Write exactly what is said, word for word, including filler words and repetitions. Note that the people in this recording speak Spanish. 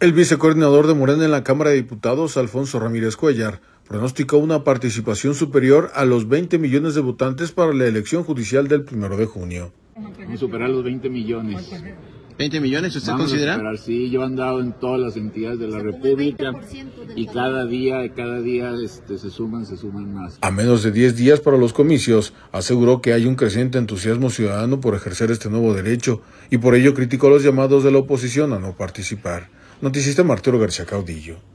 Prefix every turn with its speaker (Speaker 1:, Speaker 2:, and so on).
Speaker 1: El vicecoordinador de Morena en la Cámara de Diputados, Alfonso Ramírez Cuellar, pronosticó una participación superior a los veinte millones de votantes para la elección judicial del primero de junio.
Speaker 2: Vamos a superar los veinte millones.
Speaker 3: ¿veinte millones usted
Speaker 2: Vamos
Speaker 3: considera?
Speaker 2: A superar, sí, yo he andado en todas las entidades de la República y cada día, cada día este, se suman, se suman más.
Speaker 1: A menos de diez días para los comicios, aseguró que hay un creciente entusiasmo ciudadano por ejercer este nuevo derecho y por ello criticó los llamados de la oposición a no participar. Noticista Arturo García Caudillo.